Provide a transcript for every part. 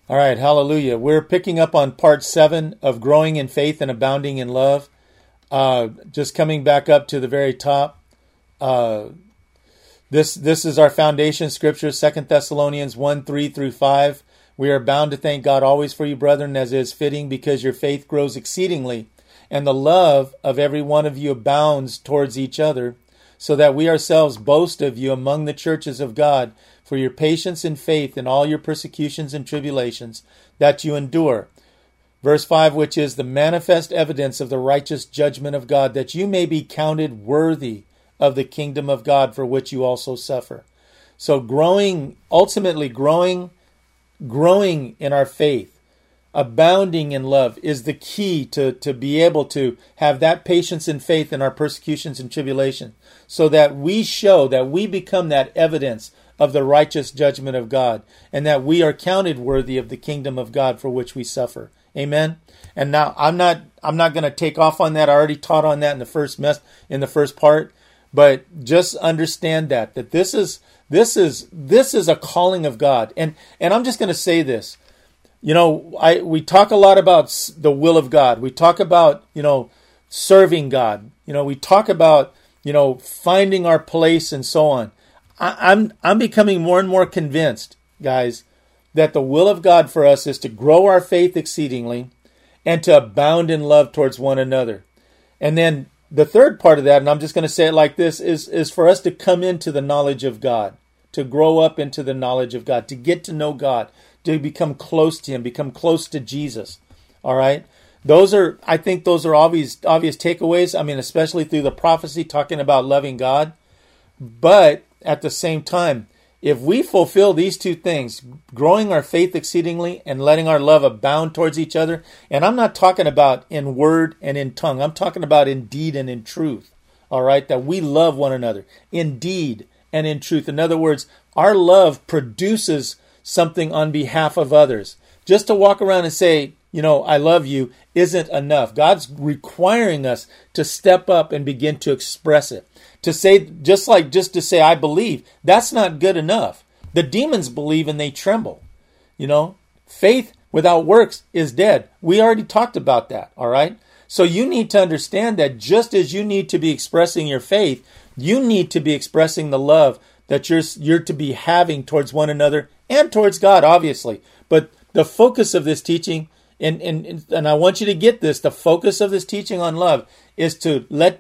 All right, hallelujah. We're picking up on part 7 of growing in faith and abounding in love. Just coming back up to the very top. This is our foundation scripture, 2 Thessalonians 1, 3 through 5. We are bound to thank God always for you, brethren, as is fitting, because your faith grows exceedingly, and the love of every one of you abounds towards each other, so that we ourselves boast of you among the churches of God, for your patience and faith in all your persecutions and tribulations that you endure. Verse 5, which is the manifest evidence of the righteous judgment of God, that you may be counted worthy of the kingdom of God, for which you also suffer. So ultimately growing in our faith, abounding in love, is the key to be able to have that patience and faith in our persecutions and tribulation, so that we show that we become that evidence of the righteous judgment of God, and that we are counted worthy of the kingdom of God for which we suffer. Amen. And now I'm not going to take off on that. I already taught on that in the first part, but just understand that this is a calling of God. And I'm just going to say this. We talk a lot about the will of God. We talk about, serving God. We talk about, finding our place and so on. I'm becoming more and more convinced, guys, that the will of God for us is to grow our faith exceedingly and to abound in love towards one another. And then the third part of that, and I'm just going to say it like this, is for us to come into the knowledge of God, to grow up into the knowledge of God, to get to know God, to become close to Him, become close to Jesus. All right? I think those are obvious takeaways. I mean, especially through the prophecy talking about loving God. But at the same time, if we fulfill these two things, growing our faith exceedingly and letting our love abound towards each other, and I'm not talking about in word and in tongue, I'm talking about in deed and in truth, all right, that we love one another in deed and in truth. In other words, our love produces something on behalf of others. Just to walk around and say, I love you isn't enough. God's requiring us to step up and begin to express it. To say, just to say, I believe, that's not good enough. The demons believe and they tremble. Faith without works is dead. We already talked about that, all right? So you need to understand that just as you need to be expressing your faith, you need to be expressing the love that you're to be having towards one another and towards God, obviously. But the focus of this teaching, and I want you to get this, the focus of this teaching on love is to let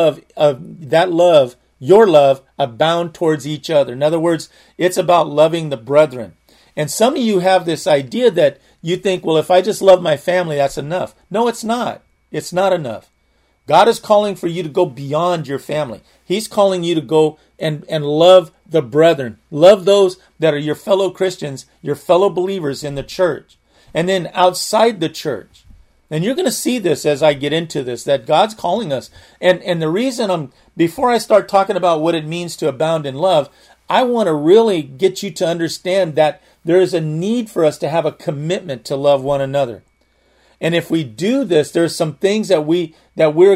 your love abound towards each other. In other words, it's about loving the brethren. And some of you have this idea that you think, well, if I just love my family, that's enough. No, it's not. It's not enough. God is calling for you to go beyond your family. He's calling you to go and love the brethren. Love those that are your fellow Christians, your fellow believers in the church. And then outside the church. And you're going to see this as I get into this, that God's calling us. And the reason before I start talking about what it means to abound in love, I want to really get you to understand that there is a need for us to have a commitment to love one another. And if we do this, there's some things that we're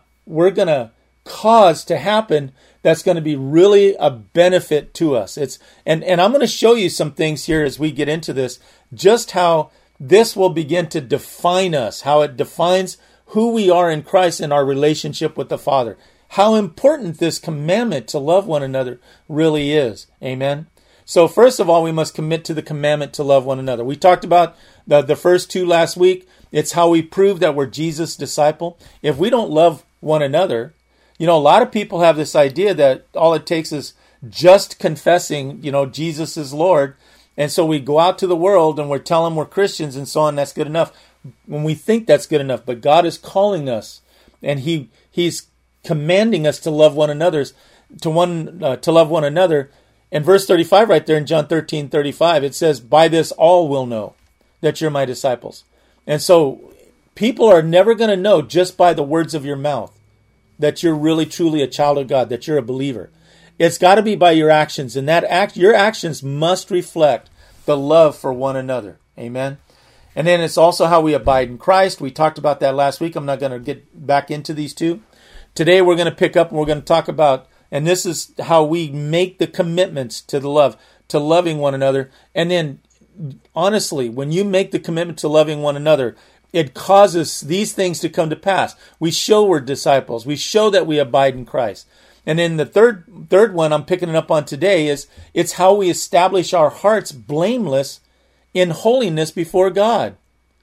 gonna cause to happen that's going to be really a benefit to us. And I'm going to show you some things here as we get into this, just how this will begin to define us, how it defines who we are in Christ and our relationship with the Father. How important this commandment to love one another really is. Amen. So first of all, we must commit to the commandment to love one another. We talked about the first two last week. It's how we prove that we're Jesus' disciple. If we don't love one another, a lot of people have this idea that all it takes is just confessing, Jesus is Lord. And so we go out to the world and we're telling we're Christians and so on. That's good enough. When we think that's good enough, but God is calling us, and He's commanding us to love one another, to love one another. And verse 35 right there in John 13:35, it says, "By this all will know that you're my disciples." And so people are never going to know just by the words of your mouth that you're really truly a child of God, that you're a believer. It's got to be by your actions, and your actions must reflect the love for one another. Amen. And then it's also how we abide in Christ. We talked about that last week. I'm not going to get back into these two. Today we're going to pick up and we're going to talk about, and this is how we make the commitments to the love, to loving one another. And then honestly, when you make the commitment to loving one another, it causes these things to come to pass. We show we're disciples. We show that we abide in Christ. And then the third one I'm picking it up on today is it's how we establish our hearts blameless in holiness before God.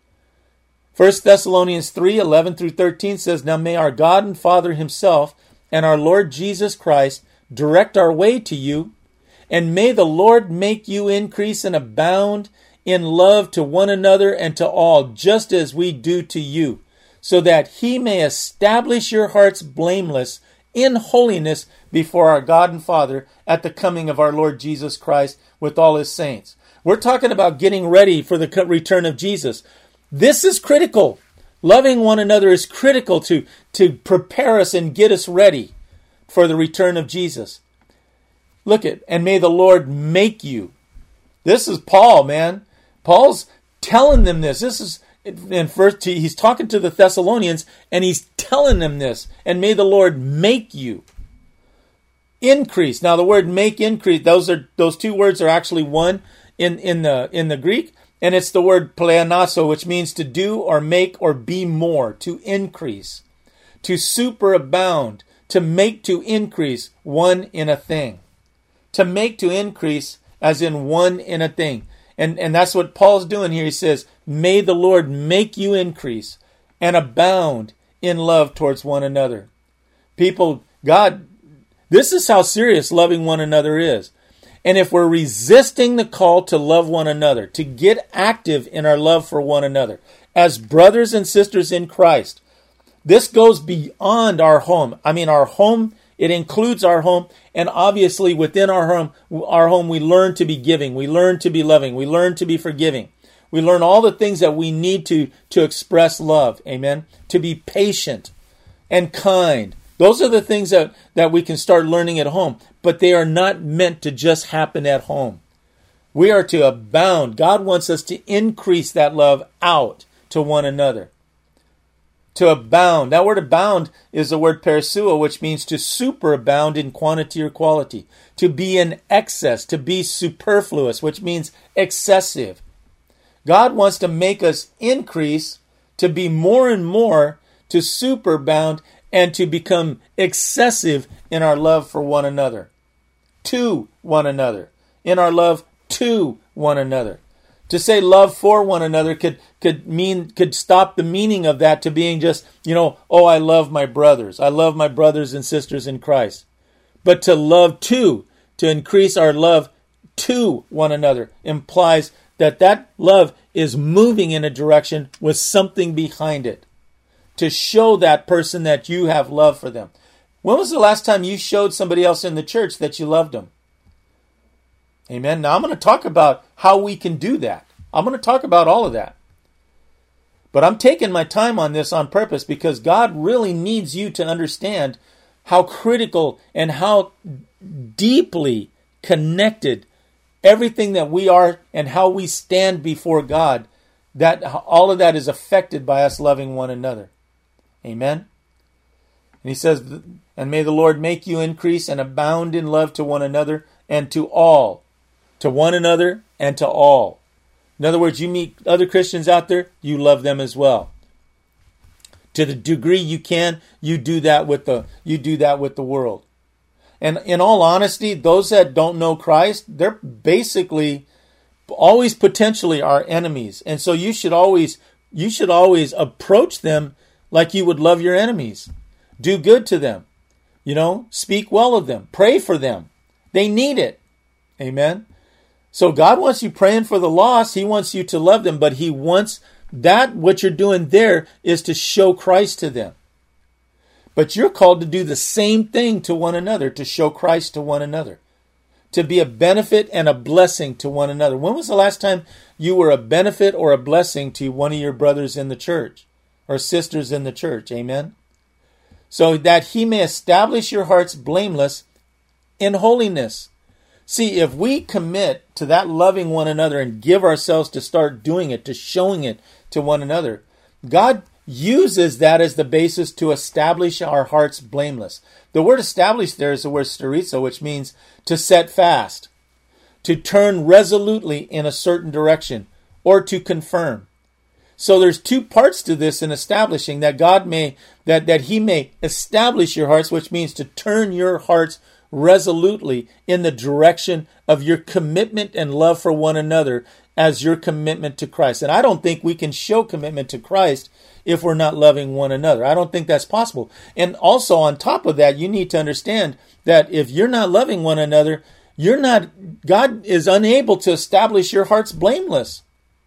1 Thessalonians 3:11 through 13 says, "Now may our God and Father himself and our Lord Jesus Christ direct our way to you, and may the Lord make you increase and abound in love to one another and to all, just as we do to you, so that he may establish your hearts blameless in holiness before our God and Father at the coming of our Lord Jesus Christ with all his saints." We're talking about getting ready for the return of Jesus. This is critical. Loving one another is critical to prepare us and get us ready for the return of Jesus. Look at, and may the Lord make you. This is Paul, man. Paul's telling them this. This is in first. He's talking to the Thessalonians, and he's telling them this. And may the Lord make you increase. Now, the word "make," increase. Those two words are actually one in the Greek, and it's the word pleonazo, which means to do or make or be more, to increase, to superabound, to make to increase one in a thing. To make to increase as in one in a thing. And that's what Paul's doing here. He says, may the Lord make you increase and abound in love towards one another. People, God, this is how serious loving one another is. And if we're resisting the call to love one another, to get active in our love for one another, as brothers and sisters in Christ, this goes beyond our home. I mean, our home, it includes our home. And obviously within our home, we learn to be giving. We learn to be loving. We learn to be forgiving. We learn all the things that we need to express love. Amen. To be patient and kind. Those are the things that we can start learning at home. But they are not meant to just happen at home. We are to abound. God wants us to increase that love out to one another. To abound. That word abound is the word perisua, which means to superabound in quantity or quality. To be in excess, to be superfluous, which means excessive. God wants to make us increase, to be more and more, to superabound, and to become excessive in our love for one another. To one another. In our love to one another. To say love for one another could stop the meaning of that to being just, I love my brothers. I love my brothers and sisters in Christ. But to love to increase our love to one another implies that love is moving in a direction with something behind it. To show that person that you have love for them. When was the last time you showed somebody else in the church that you loved them? Amen. Now I'm going to talk about how we can do that. I'm going to talk about all of that. But I'm taking my time on this on purpose because God really needs you to understand how critical and how deeply connected everything that we are and how we stand before God, that all of that is affected by us loving one another. Amen. And he says, and may the Lord make you increase and abound in love to one another and to all. To one another and to all. In other words, you meet other Christians out there, you love them as well. To the degree you can, you do that with the world. And in all honesty, those that don't know Christ, they're basically always potentially our enemies. And so you should always approach them like you would love your enemies. Do good to them. Speak well of them. Pray for them. They need it. Amen. So God wants you praying for the lost. He wants you to love them, but he wants that what you're doing there is to show Christ to them. But you're called to do the same thing to one another, to show Christ to one another, to be a benefit and a blessing to one another. When was the last time you were a benefit or a blessing to one of your brothers in the church or sisters in the church? Amen. So that he may establish your hearts blameless in holiness. See, if we commit to that loving one another and give ourselves to start doing it, to showing it to one another, God uses that as the basis to establish our hearts blameless. The word establish there is the word sterizo, which means to set fast, to turn resolutely in a certain direction, or to confirm. So there's two parts to this in establishing that God may, that He may establish your hearts, which means to turn your hearts resolutely in the direction of your commitment and love for one another as your commitment to Christ. And I don't think we can show commitment to Christ if we're not loving one another. I don't think that's possible. And also on top of that, you need to understand that if you're not loving one another, God is unable to establish your hearts blameless.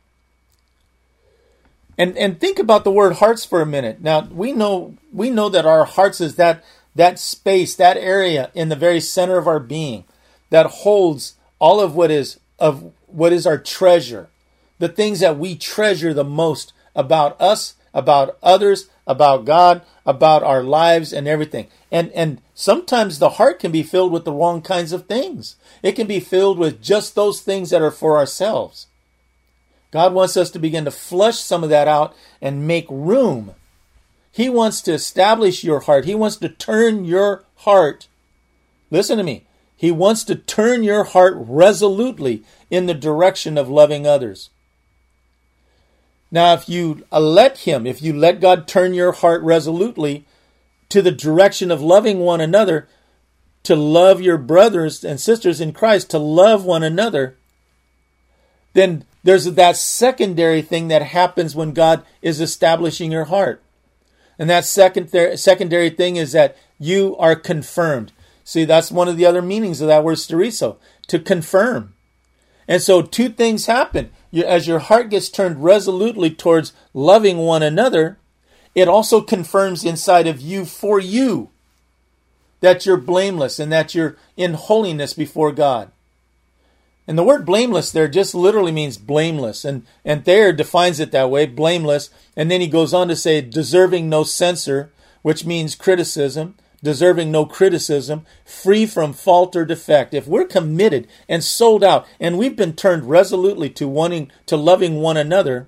And think about the word hearts for a minute. Now, we know that our hearts is that space, that area in the very center of our being that holds all of what is our treasure, the things that we treasure the most about us, about others, about God, about our lives and everything. And sometimes the heart can be filled with the wrong kinds of things. It can be filled with just those things that are for ourselves. God wants us to begin to flush some of that out and make room. He wants to establish your heart. He wants to turn your heart. Listen to me. He wants to turn your heart resolutely in the direction of loving others. Now, if you let God turn your heart resolutely to the direction of loving one another, to love your brothers and sisters in Christ, to love one another, then there's that secondary thing that happens when God is establishing your heart. And that secondary thing is that you are confirmed. See, that's one of the other meanings of that word sterizo, to confirm. And so two things happen. As your heart gets turned resolutely towards loving one another, it also confirms inside of you for you that you're blameless and that you're in holiness before God. And the word blameless there just literally means blameless. And Thayer defines it that way, blameless. And then he goes on to say, deserving no censor, which means criticism, deserving no criticism, free from fault or defect. If we're committed and sold out, and we've been turned resolutely to loving one another,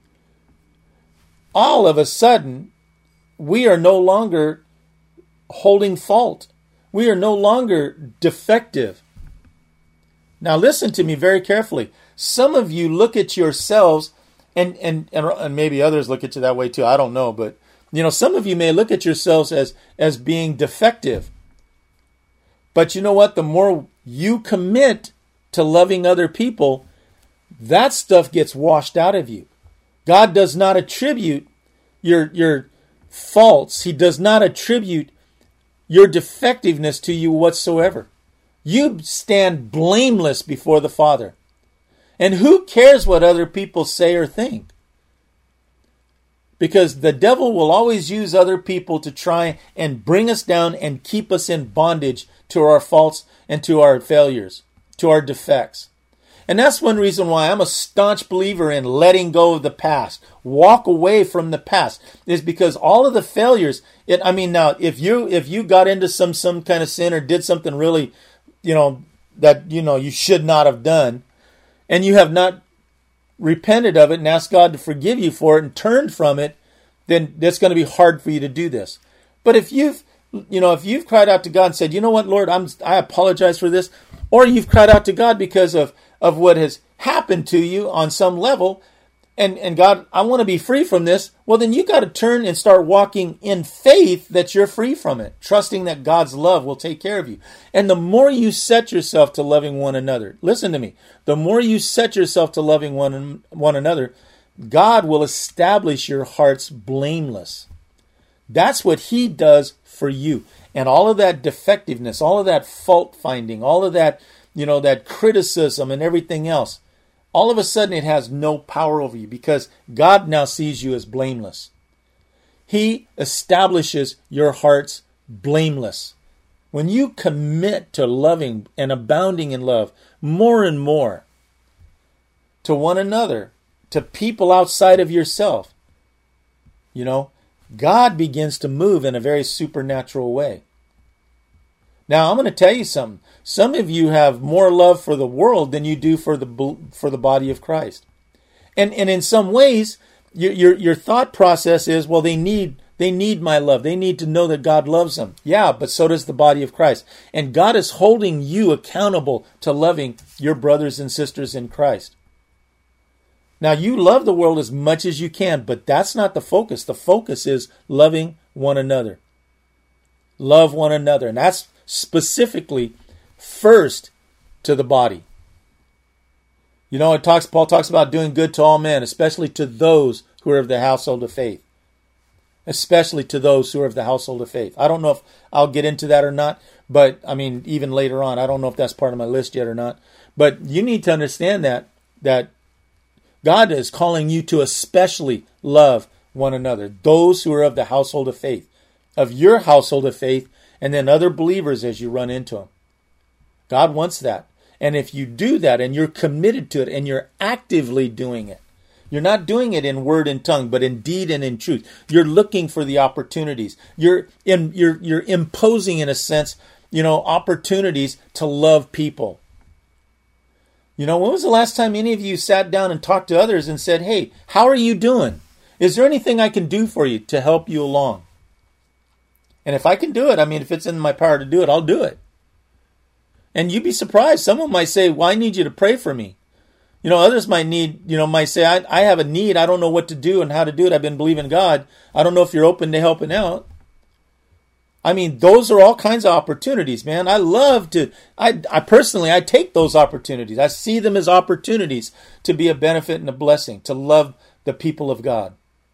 all of a sudden, we are no longer holding fault. We are no longer defective. Now listen to me very carefully. Some of you look at yourselves, and maybe others look at you that way too. I don't know, but some of you may look at yourselves as being defective. But you know what? The more you commit to loving other people, that stuff gets washed out of you. God does not attribute your faults. He does not attribute your defectiveness to you whatsoever. You stand blameless before the Father. And who cares what other people say or think? Because the devil will always use other people to try and bring us down and keep us in bondage to our faults and to our failures, to our defects. And that's one reason why I'm a staunch believer in letting go of the past. Walk away from the past. Is because all of the failures, now, if you got into some kind of sin or did something really that you should not have done, and you have not repented of it and asked God to forgive you for it and turned from it, then it's going to be hard for you to do this. But if you've cried out to God and said, you know what, Lord, I apologize for this, or you've cried out to God because of what has happened to you on some level, and God, I want to be free from this, well, then you got to turn and start walking in faith that you're free from it, trusting that God's love will take care of you. And the more you set yourself to loving one another, listen to me, the more you set yourself to loving one another, God will establish your hearts blameless. That's what He does for you. And all of that defectiveness, all of that fault finding, all of that, that criticism and everything else, all of a sudden it has no power over you because God now sees you as blameless. He establishes your hearts blameless. When you commit to loving and abounding in love more and more to one another, to people outside of yourself, God begins to move in a very supernatural way. Now, I'm going to tell you something. Some of you have more love for the world than you do for the body of Christ. And in some ways, your thought process is, well, they need They need my love. They need to know that God loves them. Yeah, but so does the body of Christ. And God is holding you accountable to loving your brothers and sisters in Christ. Now, you love the world as much as you can, but that's not the focus. The focus is loving one another. Love one another. And that's specifically first to the body. You know, Paul talks about doing good to all men, especially to those who are of the household of faith. Especially to those who are of the household of faith. I don't know if I'll get into that or not, but I mean, even later on, I don't know if that's part of my list yet or not. But you need to understand that God is calling you to especially love one another. Those who are of the household of faith, of your household of faith, and then other believers as you run into them. God wants that. And if you do that and you're committed to it and you're actively doing it, you're not doing it in word and tongue, but in deed and in truth. You're looking for the opportunities. You're imposing, in a sense, opportunities to love people. When was the last time any of you sat down and talked to others and said, hey, how are you doing? Is there anything I can do for you to help you along? And if I can do it, if it's in my power to do it, I'll do it. And you'd be surprised. Someone might say, well, I need you to pray for me. Others might say, I have a need. I don't know what to do and how to do it. I've been believing God. I don't know if you're open to helping out. Those are all kinds of opportunities, man. I personally take those opportunities. I see them as opportunities to be a benefit and a blessing, to love the people of God.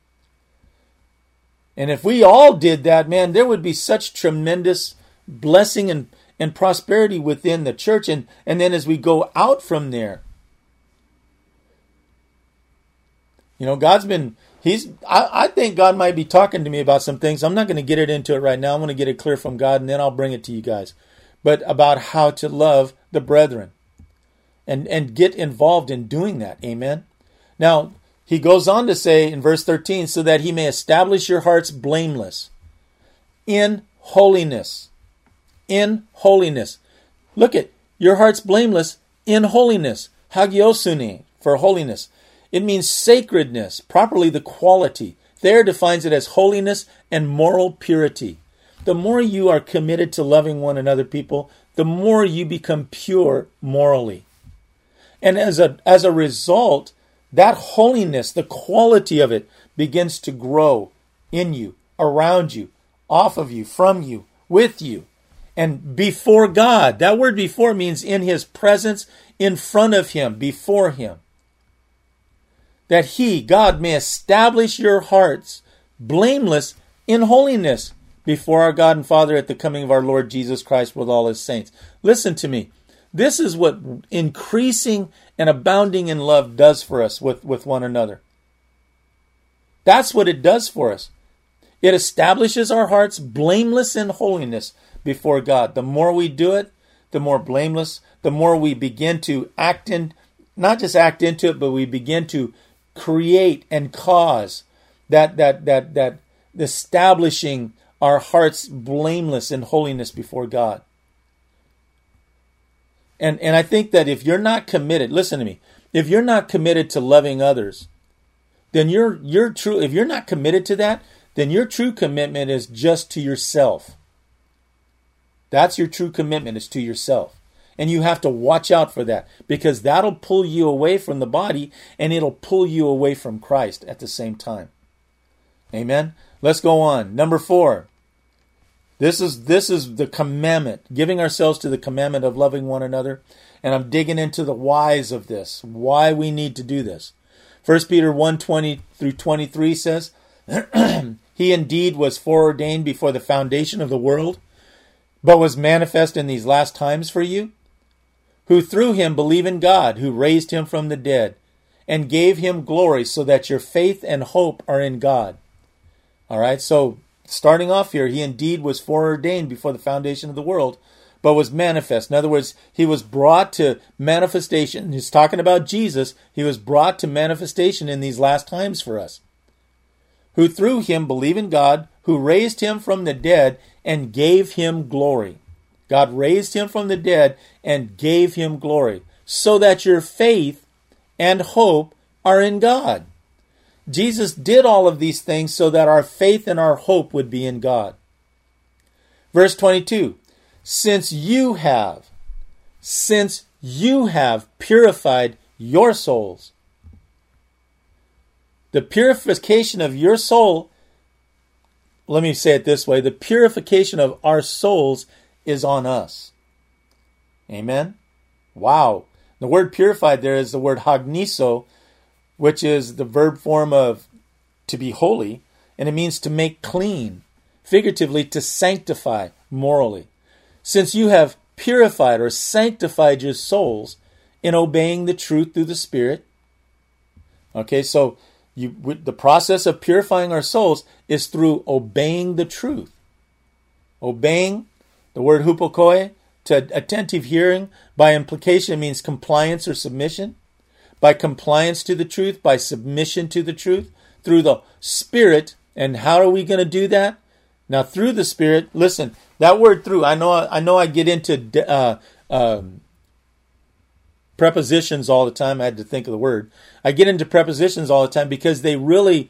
And if we all did that, man, there would be such tremendous blessing and prosperity within the church. And then as we go out from there, I think God might be talking to me about some things. I'm not going to get into it right now. I'm going to get it clear from God, and then I'll bring it to you guys. But about how to love the brethren and get involved in doing that. Amen. Now, he goes on to say in verse 13, so that he may establish your hearts blameless in holiness. In holiness. Look at your hearts blameless in holiness. Hagiosune, for holiness. It means sacredness, properly the quality. Thayer defines it as holiness and moral purity. The more you are committed to loving one another, people, the more you become pure morally. And as a result, that holiness, the quality of it, begins to grow in you, around you, off of you, from you, with you, and before God. That word before means in his presence, in front of him, before him. That he, God, may establish your hearts blameless in holiness before our God and Father at the coming of our Lord Jesus Christ with all his saints. Listen to me. This is what increasing and abounding in love does for us with one another. That's what it does for us. It establishes our hearts blameless in holiness before God. The more we do it, the more blameless, the more we begin to not just act into it, but we begin to create and cause that establishing our hearts blameless in holiness before God. And I think that if you're not committed, listen to me, if you're not committed to loving others, then if you're not committed to that, then your true commitment is just to yourself. That's your true commitment, is to yourself. And you have to watch out for that, because that'll pull you away from the body and it'll pull you away from Christ at the same time. Amen. Let's go on. Number 4. This is the commandment, giving ourselves to the commandment of loving one another. And I'm digging into the whys of this, why we need to do this. 1 Peter 1:20 through 23 says, he indeed was foreordained before the foundation of the world, but was manifest in these last times for you, who through him believe in God, who raised him from the dead, and gave him glory, so that your faith and hope are in God. All right, so starting off here, he indeed was foreordained before the foundation of the world, but was manifest. In other words, he was brought to manifestation. He's talking about Jesus. He was brought to manifestation in these last times for us. Who through him believe in God, who raised him from the dead and gave him glory. God raised him from the dead and gave him glory, so that your faith and hope are in God. Jesus did all of these things so that our faith and our hope would be in God. Verse 22, since you have purified your souls. The purification of your soul, let me say it this way, the purification of our souls is on us. Amen? Wow. The word purified there is the word hagniso, which is the verb form of to be holy, and it means to make clean, figuratively to sanctify morally. Since you have purified or sanctified your souls in obeying the truth through the Spirit. Okay, so the process of purifying our souls is through obeying the truth. Obeying, the word hupokoi, to attentive hearing, by implication means compliance or submission. By compliance to the truth, by submission to the truth, through the Spirit. And how are we going to do that? Now, through the Spirit, listen, that word through, I know I get into prepositions all the time. I had to think of the word. I get into prepositions all the time because they really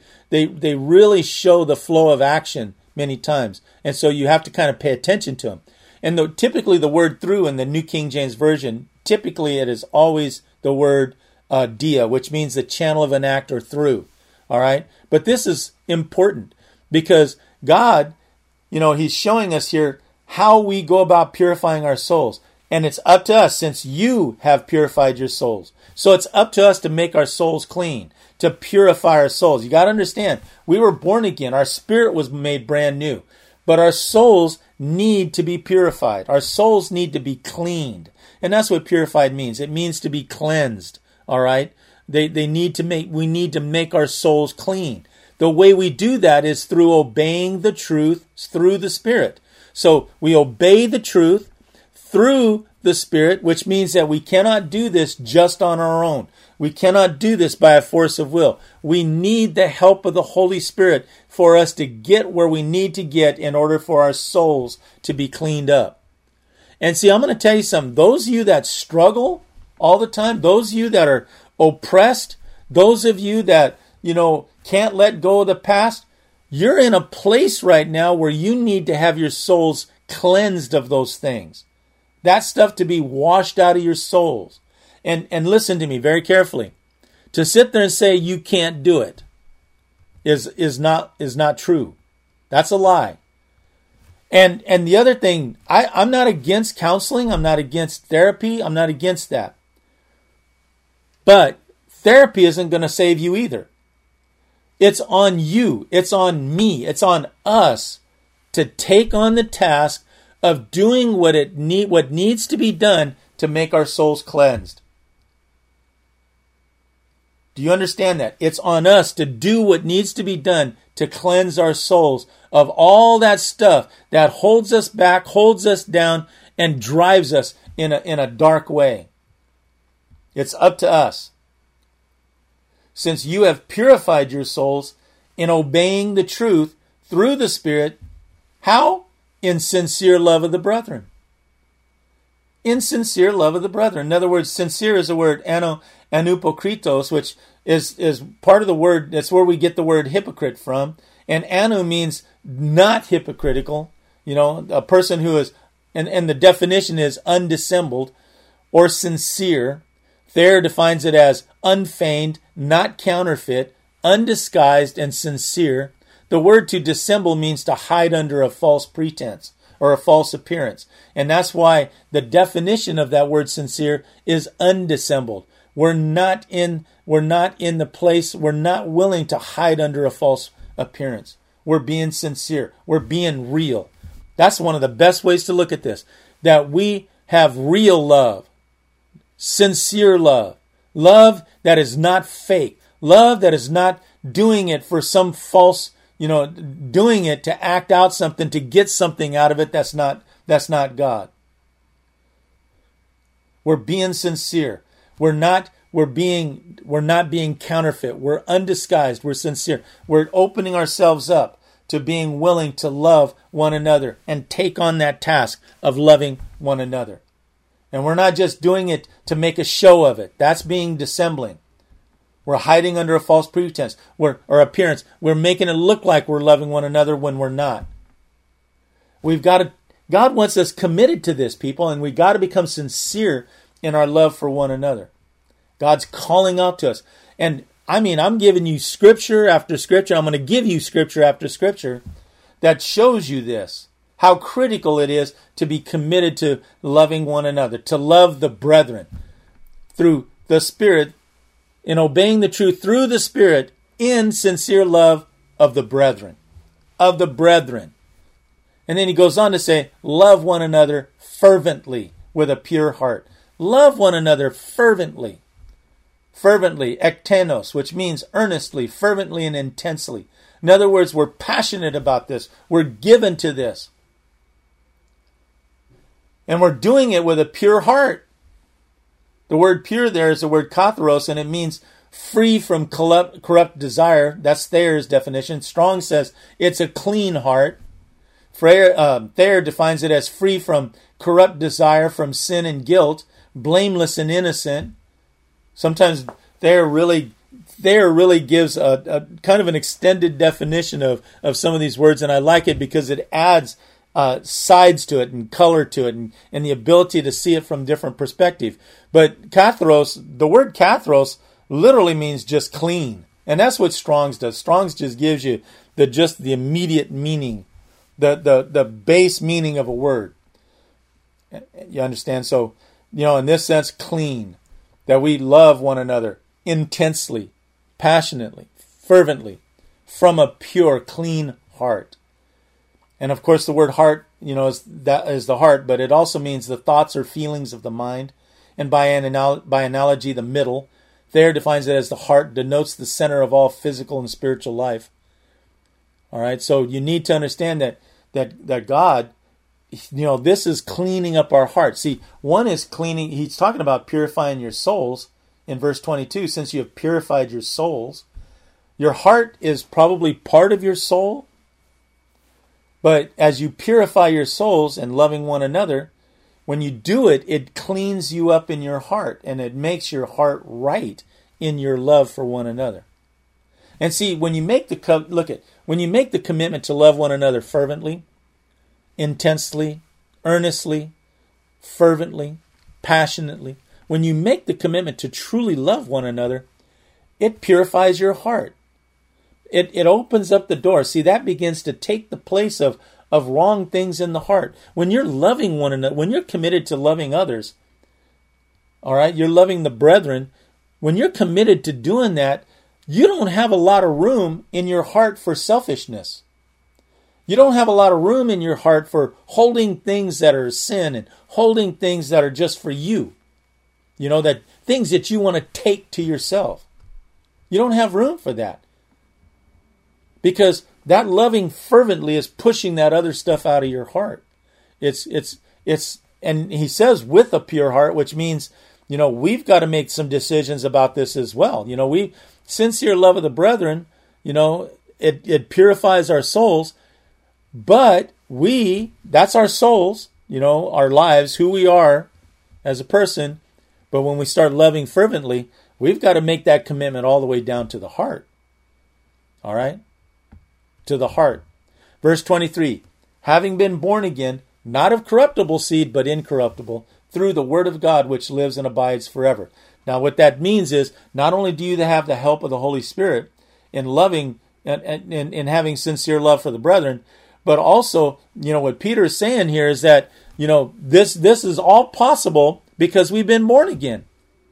show the flow of action many times. And so you have to kind of pay attention to them. And typically the word through in the New King James Version, typically it is always the word dia, which means the channel of an act or through. All right? But this is important because God, He's showing us here how we go about purifying our souls. And it's up to us, since you have purified your souls. So it's up to us to make our souls clean, to purify our souls. You got to understand, we were born again. Our spirit was made brand new. But our souls need to be purified. Our souls need to be cleaned. And that's what purified means. It means to be cleansed. All right? We need to make our souls clean. The way we do that is through obeying the truth through the Spirit. So we obey the truth through the Spirit, which means that we cannot do this just on our own. We cannot do this by a force of will. We need the help of the Holy Spirit for us to get where we need to get in order for our souls to be cleaned up. And see, I'm going to tell you something. Those of you that struggle all the time, those of you that are oppressed, those of you that, can't let go of the past, you're in a place right now where you need to have your souls cleansed of those things. That stuff to be washed out of your souls. And listen to me very carefully. To sit there and say you can't do it is not true. That's a lie. And the other thing, I'm not against counseling. I'm not against therapy. I'm not against that. But therapy isn't going to save you either. It's on you. It's on me. It's on us to take on the task of doing what needs to be done to make our souls cleansed. Do you understand that? It's on us to do what needs to be done to cleanse our souls of all that stuff that holds us back, holds us down, and drives us in a dark way. It's up to us. Since you have purified your souls in obeying the truth through the Spirit, how? In sincere love of the brethren. In sincere love of the brethren. In other words, sincere is the word anupokritos, which is part of the word, that's where we get the word hypocrite from. And anu means not hypocritical. A person who is, and the definition is undissembled or sincere. Thayer defines it as unfeigned, not counterfeit, undisguised, and sincere. The word to dissemble means to hide under a false pretense or a false appearance. And that's why the definition of that word sincere is undissembled. We're not in the place, we're not willing to hide under a false appearance. We're being sincere. We're being real. That's one of the best ways to look at this. That we have real love. Sincere love. Love that is not fake. Love that is not doing it for some false, doing it to act out something, to get something out of it that's not God. We're being sincere. We're not being counterfeit. We're undisguised. We're sincere. We're opening ourselves up to being willing to love one another and take on that task of loving one another. And we're not just doing it to make a show of it. That's being dissembling. We're hiding under a false pretense or appearance. We're making it look like we're loving one another when we're not. God wants us committed to this, people, and we've got to become sincere in our love for one another. God's calling out to us. And I'm giving you scripture after scripture. I'm going to give you scripture after scripture that shows you this, how critical it is to be committed to loving one another, to love the brethren through the Spirit, in obeying the truth through the Spirit, in sincere love of the brethren. Of the brethren. And then he goes on to say, love one another fervently with a pure heart. Love one another fervently. Fervently, ektenos, which means earnestly, fervently, and intensely. In other words, we're passionate about this. We're given to this. And we're doing it with a pure heart. The word pure there is the word katharos, and it means free from corrupt desire. That's Thayer's definition. Strong says it's a clean heart. Thayer defines it as free from corrupt desire, from sin and guilt, blameless and innocent. Sometimes Thayer really gives a kind of an extended definition of some of these words, and I like it because it adds sides to it and color to it and the ability to see it from different perspective. But katharos, the word katharos literally means just clean. And that's what Strong's does. Strong's just gives you the immediate meaning, the base meaning of a word. You understand? So, in this sense, clean. That we love one another intensely, passionately, fervently, from a pure, clean heart. And of course, the word heart, is the heart, but it also means the thoughts or feelings of the mind. And by analogy, the middle. Thayer defines it as the heart, denotes the center of all physical and spiritual life. All right, so you need to understand that God, this is cleaning up our heart. See, one is cleaning, he's talking about purifying your souls in verse 22. Since you have purified your souls, your heart is probably part of your soul. But as you purify your souls and loving one another, when you do it, it cleans you up in your heart and it makes your heart right in your love for one another. And see, when you make the commitment to love one another fervently, intensely, earnestly, fervently, passionately, when you make the commitment to truly love one another, it purifies your heart. It opens up the door. See, that begins to take the place of wrong things in the heart. When you're loving one another, when you're committed to loving others, all right, you're loving the brethren, when you're committed to doing that, you don't have a lot of room in your heart for selfishness. You don't have a lot of room in your heart for holding things that are sin and holding things that are just for you. That things that you want to take to yourself. You don't have room for that. Because that loving fervently is pushing that other stuff out of your heart. And he says with a pure heart, which means, we've got to make some decisions about this as well. Sincere love of the brethren, it purifies our souls, but that's our souls, our lives, who we are as a person. But when we start loving fervently, we've got to make that commitment all the way down to the heart. All right? To the heart. Verse 23, having been born again, not of corruptible seed, but incorruptible, through the word of God, which lives and abides forever. Now, what that means is, not only do you have the help of the Holy Spirit in loving and in having sincere love for the brethren, but also, what Peter is saying here is that, this is all possible because we've been born again.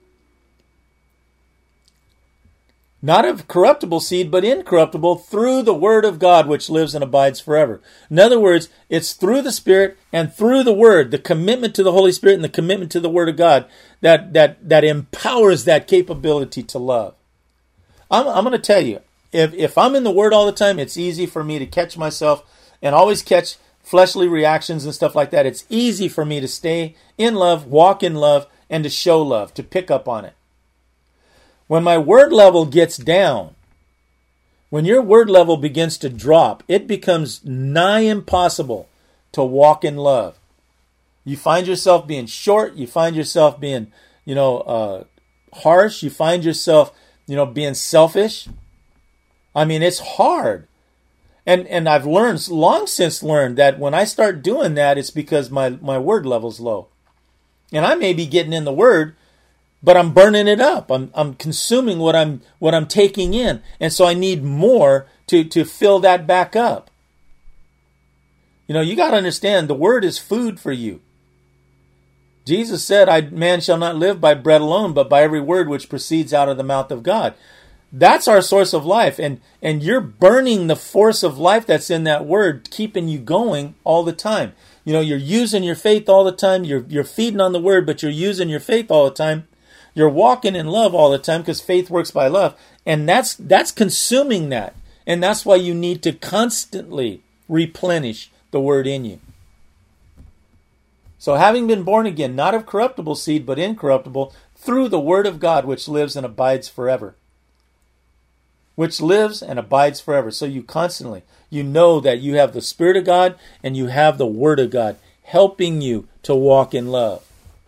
Not of corruptible seed, but incorruptible, through the word of God, which lives and abides forever. In other words, it's through the Spirit and through the word, the commitment to the Holy Spirit and the commitment to the word of God, that empowers that capability to love. I'm going to tell you, if I'm in the word all the time, it's easy for me to catch myself and always catch fleshly reactions and stuff like that. It's easy for me to stay in love, walk in love, and to show love, to pick up on it. When my word level gets down, when your word level begins to drop, it becomes nigh impossible to walk in love. You find yourself being short. You find yourself being, harsh. You find yourself being selfish. I mean, it's hard. And I've long since learned that when I start doing that, it's because my word level's low. And I may be getting in the word, but I'm burning it up. I'm consuming what I'm taking in. And so I need more to fill that back up. You got to understand, the word is food for you. Jesus said, man shall not live by bread alone, but by every word which proceeds out of the mouth of God. That's our source of life. And you're burning the force of life that's in that word, keeping you going all the time. You're using your faith all the time. You're feeding on the word, but you're using your faith all the time. You're walking in love all the time because faith works by love. And that's consuming that. And that's why you need to constantly replenish the word in you. So having been born again, not of corruptible seed, but incorruptible, through the word of God, which lives and abides forever. Which lives and abides forever. So you constantly, know that you have the Spirit of God and you have the Word of God helping you to walk in love.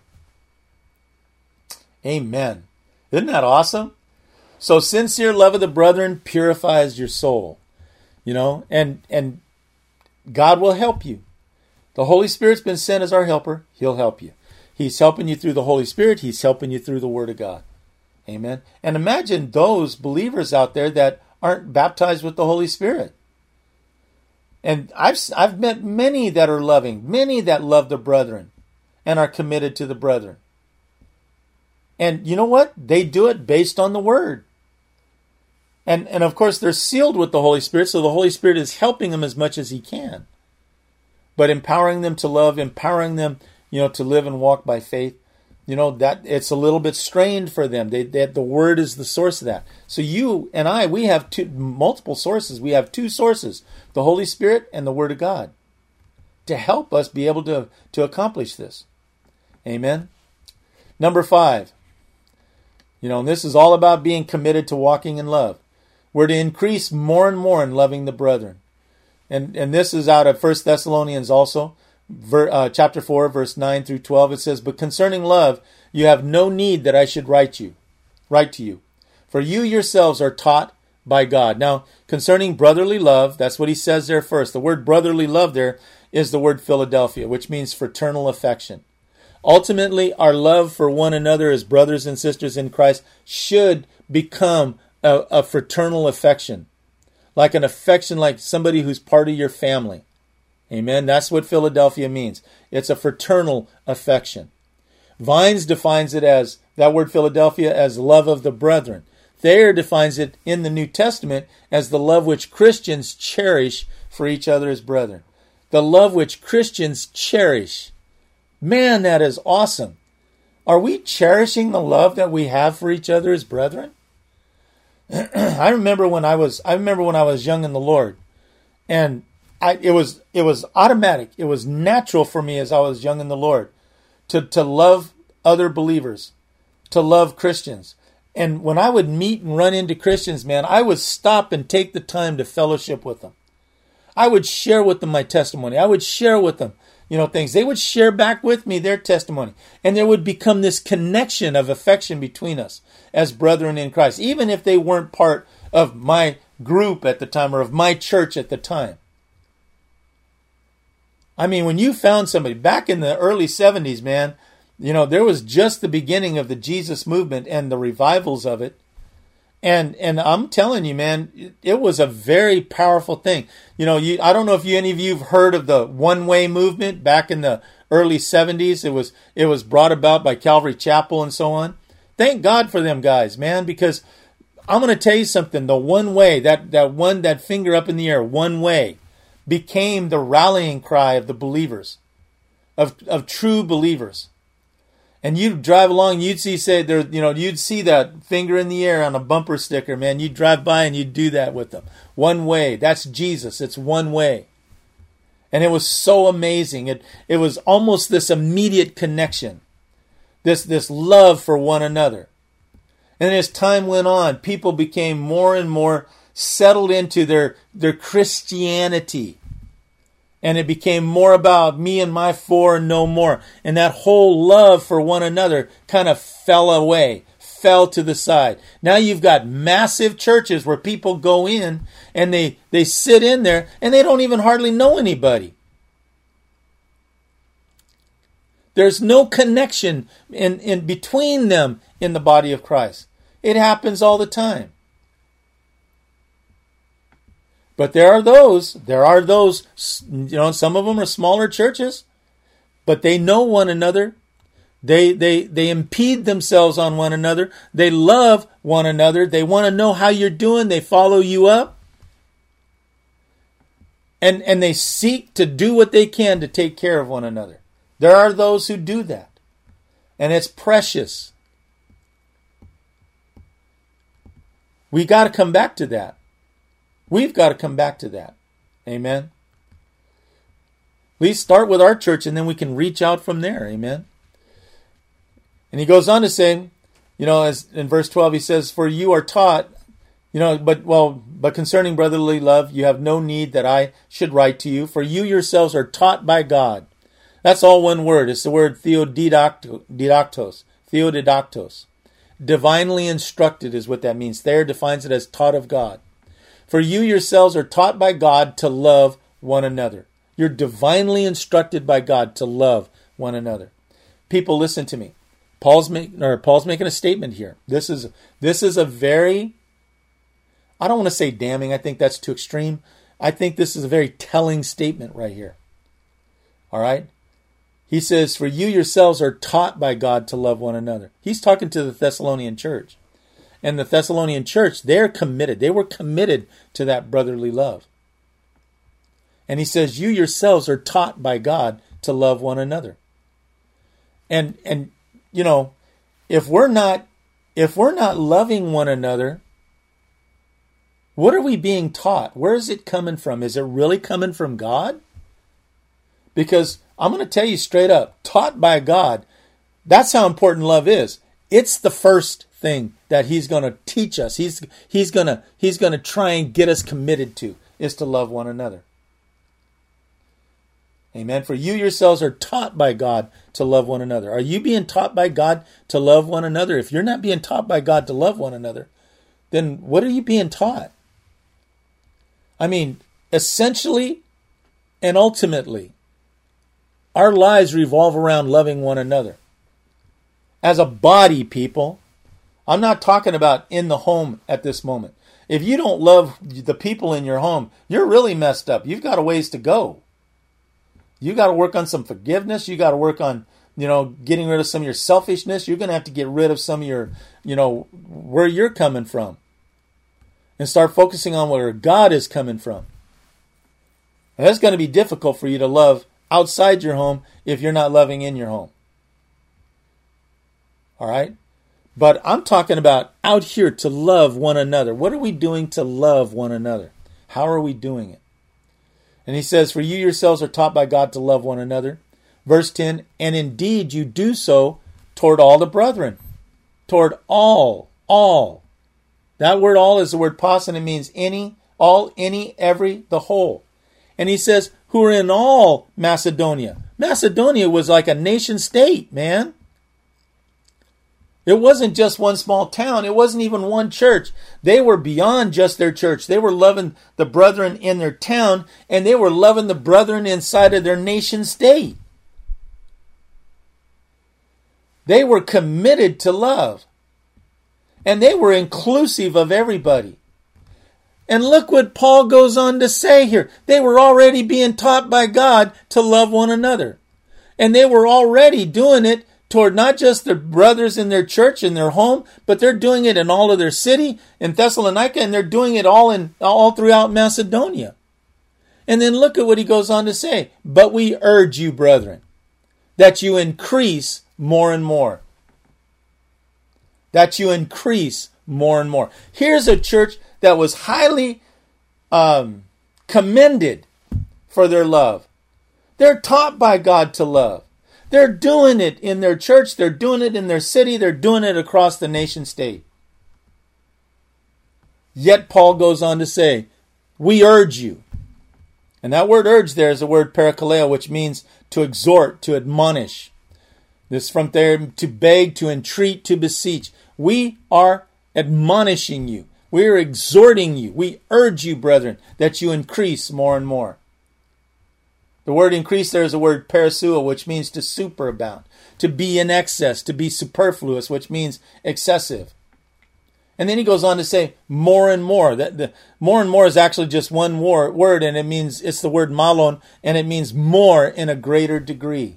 Amen. Isn't that awesome? So sincere love of the brethren purifies your soul. And God will help you. The Holy Spirit's been sent as our helper. He'll help you. He's helping you through the Holy Spirit. He's helping you through the Word of God. Amen. And imagine those believers out there that aren't baptized with the Holy Spirit. And I've met many that are loving, many that love the brethren and are committed to the brethren. And you know what? They do it based on the Word. And of course, they're sealed with the Holy Spirit, so the Holy Spirit is helping them as much as He can. But empowering them to love, empowering them, to live and walk by faith, that it's a little bit strained for them. The Word is the source of that. So you and I, we have multiple sources. We have two sources, the Holy Spirit and the Word of God, to help us be able to accomplish this. Amen. Number 5, and this is all about being committed to walking in love. We're to increase more and more in loving the brethren. And this is out of 1 Thessalonians also, chapter 4, verse 9 through 12. It says, "But concerning love, you have no need that I should write to you. For you yourselves are taught by God." Now, concerning brotherly love, that's what he says there first. The word brotherly love there is the word Philadelphia, which means fraternal affection. Ultimately, our love for one another as brothers and sisters in Christ should become a fraternal affection. Like an affection like somebody who's part of your family. Amen. That's what Philadelphia means. It's a fraternal affection. Vines defines it as, that word Philadelphia, as love of the brethren. Thayer defines it in the New Testament as the love which Christians cherish for each other as brethren. The love which Christians cherish. Man, that is awesome. Are we cherishing the love that we have for each other as brethren? I remember when I was young in the Lord, and it was automatic. It was natural for me as I was young in the Lord to love other believers, to love Christians. And when I would meet and run into Christians, man, I would stop and take the time to fellowship with them. I would share with them my testimony. I would share with them, things. They would share back with me their testimony. And there would become this connection of affection between us as brethren in Christ, even if they weren't part of my group at the time or of my church at the time. I mean, when you found somebody back in the early 70s, man, there was just the beginning of the Jesus movement and the revivals of it. And I'm telling you, man, it was a very powerful thing. I don't know if any of you have heard of the one-way movement back in the early 70s. It was brought about by Calvary Chapel and so on. Thank God for them guys, man, because I'm going to tell you something. The one way, that finger up in the air, one way, became the rallying cry of the believers, of true believers. And you'd drive along, you'd see that finger in the air on a bumper sticker, man. You'd drive by and you'd do that with them. One way. That's Jesus. It's one way. And it was so amazing. It was almost this immediate connection. This love for one another. And as time went on, people became more and more settled into their Christianity. And it became more about me and my four and no more. And that whole love for one another kind of fell fell to the side. Now you've got massive churches where people go in and they sit in there and they don't even hardly know anybody. There's no connection in between them in the body of Christ. It happens all the time. But there are those, some of them are smaller churches, but they know one another. They impede themselves on one another. They love one another. They want to know how you're doing. They follow you up. And they seek to do what they can to take care of one another. There are those who do that. And it's precious. We got to come back to that. We've got to come back to that. Amen. We start with our church and then we can reach out from there. Amen. And he goes on to say, as in verse 12, he says, for you are taught, but concerning brotherly love, you have no need that I should write to you, for you yourselves are taught by God. That's all one word. It's the word theodidactos. Theodidactos. Divinely instructed is what that means. There defines it as taught of God. For you yourselves are taught by God to love one another. You're divinely instructed by God to love one another. People, listen to me. Paul's making a statement here. This is a very, I don't want to say damning. I think that's too extreme. I think this is a very telling statement right here. All right? He says, for you yourselves are taught by God to love one another. He's talking to the Thessalonian church. And the Thessalonian church, they're committed. They were committed to that brotherly love. And he says, you yourselves are taught by God to love one another. And if we're not loving one another, what are we being taught? Where is it coming from? Is it really coming from God? Because I'm going to tell you straight up, taught by God, that's how important love is. It's the first thing that he's going to teach us. He's going to try and get us committed to, is to love one another. Amen. For you yourselves are taught by God to love one another. Are you being taught by God to love one another? If you're not being taught by God to love one another, then what are you being taught? I mean, essentially and ultimately, our lives revolve around loving one another. As a body, people, I'm not talking about in the home at this moment. If you don't love the people in your home, you're really messed up. You've got a ways to go. You got to work on some forgiveness. You got to work on, getting rid of some of your selfishness. You're going to have to get rid of some of your, where you're coming from. And start focusing on where God is coming from. And that's going to be difficult for you to love outside your home if you're not loving in your home. All right? But I'm talking about out here to love one another. What are we doing to love one another? How are we doing it? And he says, for you yourselves are taught by God to love one another. Verse 10, and indeed you do so toward all the brethren. Toward all. That word all is the word pas, and it means any, all, any, every, the whole. And he says, who are in all Macedonia. Macedonia was like a nation state, man. It wasn't just one small town. It wasn't even one church. They were beyond just their church. They were loving the brethren in their town, and they were loving the brethren inside of their nation state. They were committed to love. And they were inclusive of everybody. And look what Paul goes on to say here. They were already being taught by God to love one another. And they were already doing it toward not just their brothers in their church, in their home, but they're doing it in all of their city, in Thessalonica, and they're doing it all throughout Macedonia. And then look at what he goes on to say. But we urge you, brethren, that you increase more and more. That you increase more and more. Here's a church that was highly commended for their love. They're taught by God to love. They're doing it in their church. They're doing it in their city. They're doing it across the nation state. Yet Paul goes on to say, we urge you. And that word urge there is the word parakaleo, which means to exhort, to admonish. This from there, to beg, to entreat, to beseech. We are admonishing you. We are exhorting you. We urge you, brethren, that you increase more and more. The word increase there is the word parasuo, which means to superabound, to be in excess, to be superfluous, which means excessive. And then he goes on to say more and more. That the more and more is actually just one word, and it's the word malon, and it means more in a greater degree.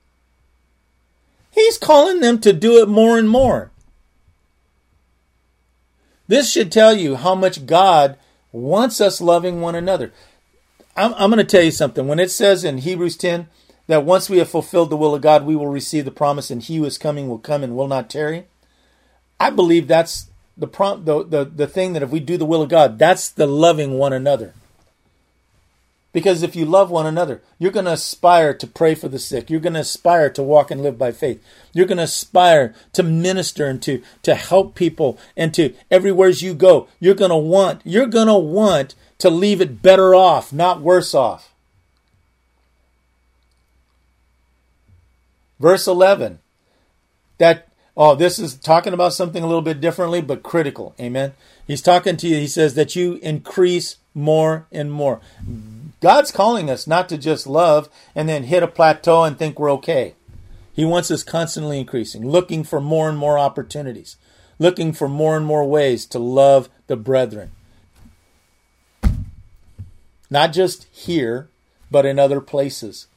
He's calling them to do it more and more. This should tell you how much God wants us loving one another. I'm going to tell you something. When it says in Hebrews 10 that once we have fulfilled the will of God, we will receive the promise, and he who is coming will come and will not tarry. I believe that's the thing, that if we do the will of God, that's the loving one another. Because if you love one another, you're going to aspire to pray for the sick. You're going to aspire to walk and live by faith. You're going to aspire to minister and to help people, and to everywhere you go, you're going to want to leave it better off, not worse off. Verse 11. This is talking about something a little bit differently, but critical. Amen. He's talking to you. He says that you increase more and more. God's calling us not to just love and then hit a plateau and think we're okay. He wants us constantly increasing, looking for more and more opportunities, looking for more and more ways to love the brethren. Not just here, but in other places.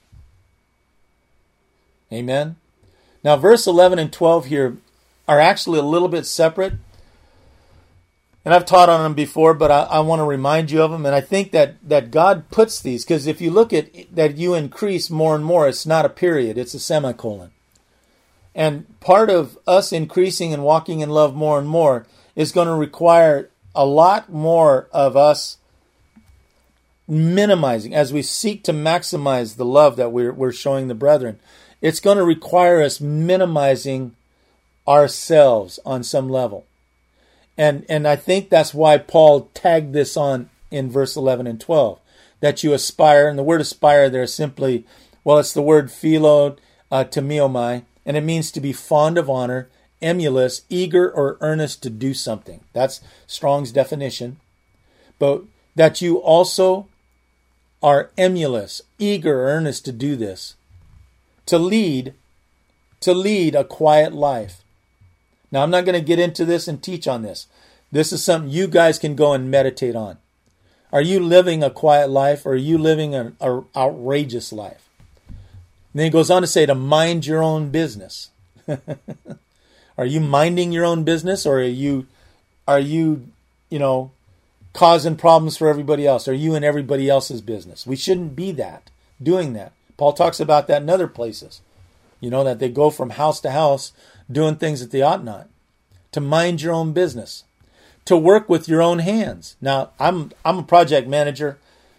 Amen. Now, verse 11 and 12 here are actually a little bit separate. And I've taught on them before, but I want to remind you of them. And I think that God puts these, because if you look at that you increase more and more, it's not a period, it's a semicolon. And part of us increasing and walking in love more and more is going to require a lot more of us minimizing, as we seek to maximize the love that we're showing the brethren. It's going to require us minimizing ourselves on some level. And I think that's why Paul tagged this on in verse 11 and 12, that you aspire. And the word aspire there is simply, it's the word philo temiomai, and it means to be fond of honor, emulous, eager or earnest to do something. That's Strong's definition. But that you also are emulous, eager or earnest to do this, to lead a quiet life. Now, I'm not going to get into this and teach on this. This is something you guys can go and meditate on. Are you living a quiet life, or are you living an outrageous life? And then he goes on to say to mind your own business. Are you minding your own business, or are you causing problems for everybody else? Are you in everybody else's business? We shouldn't be doing that. Paul talks about that in other places. That they go from house to house doing things that they ought not. To mind your own business. To work with your own hands. Now, I'm a project manager.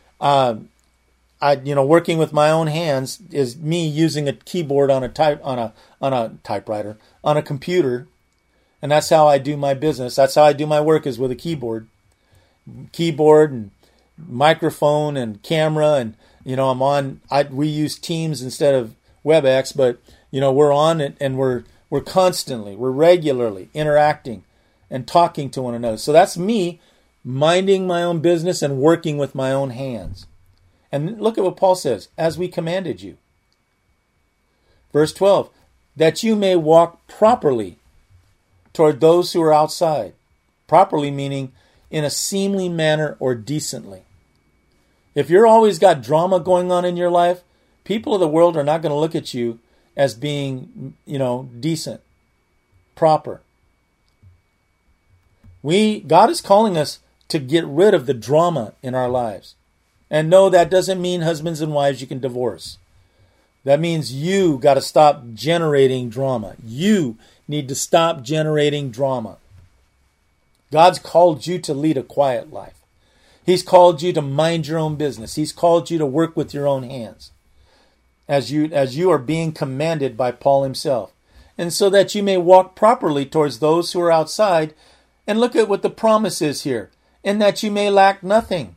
Working with my own hands is me using a keyboard on a typewriter, on a computer. And that's how I do my business. That's how I do my work, is with a keyboard and microphone and camera. And, we use Teams instead of WebEx, but, we're on it, and we're regularly interacting and talking to one another. So that's me minding my own business and working with my own hands. And look at what Paul says, as we commanded you. Verse 12, that you may walk properly toward those who are outside. Properly meaning in a seemly manner or decently. If you're always got drama going on in your life, people of the world are not going to look at you as being, decent, proper. God is calling us to get rid of the drama in our lives. And no, that doesn't mean husbands and wives you can divorce. That means you got to stop generating drama. You need to stop generating drama. God's called you to lead a quiet life. He's called you to mind your own business. He's called you to work with your own hands, as you are being commanded by Paul himself. And so that you may walk properly towards those who are outside. And look at what the promise is here. And that you may lack nothing.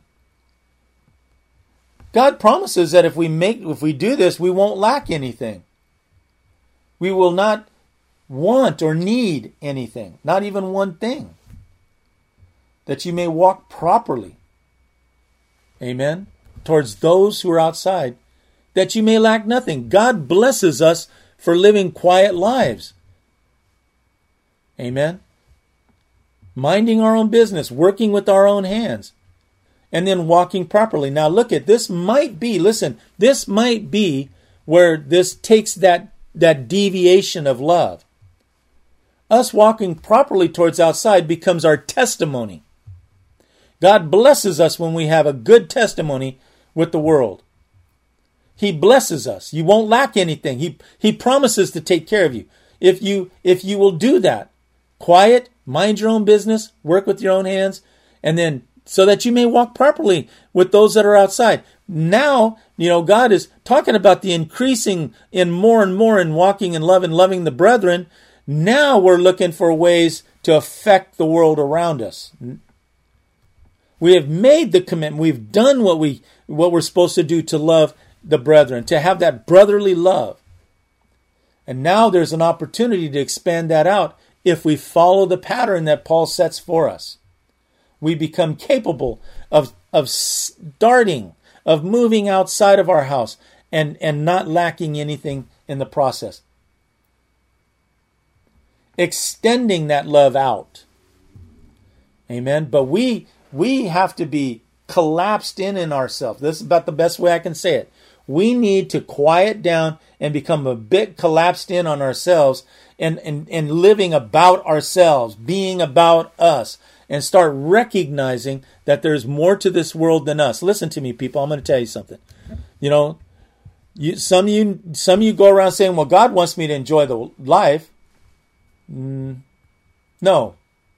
God promises that if we do this, we won't lack anything. We will not want or need anything, not even one thing, that you may walk properly. Amen. Towards those who are outside, that you may lack nothing. God blesses us for living quiet lives. Amen. Minding our own business, working with our own hands, and then walking properly. Now look at this. This might be where this takes that deviation of love. Us walking properly towards outside becomes our testimony. God blesses us when we have a good testimony with the world. He blesses us. You won't lack anything. He promises to take care of you. If you will do that, quiet, mind your own business, work with your own hands, and then so that you may walk properly with those that are outside. Now, God is talking about the increasing in more and more in walking in love and loving the brethren. Now we're looking for ways to affect the world around us. We have made the commitment. We've done what we're supposed to do to love the brethren, to have that brotherly love. And now there's an opportunity to expand that out if we follow the pattern that Paul sets for us. We become capable of starting, of moving outside of our house and not lacking anything in the process. Extending that love out. Amen. But we have to be collapsed in ourselves. This is about the best way I can say it. We need to quiet down and become a bit collapsed in on ourselves and living about ourselves, being about us, and start recognizing that there's more to this world than us. Listen to me, people. I'm going to tell you something. Some of you go around saying, well, God wants me to enjoy the life. No.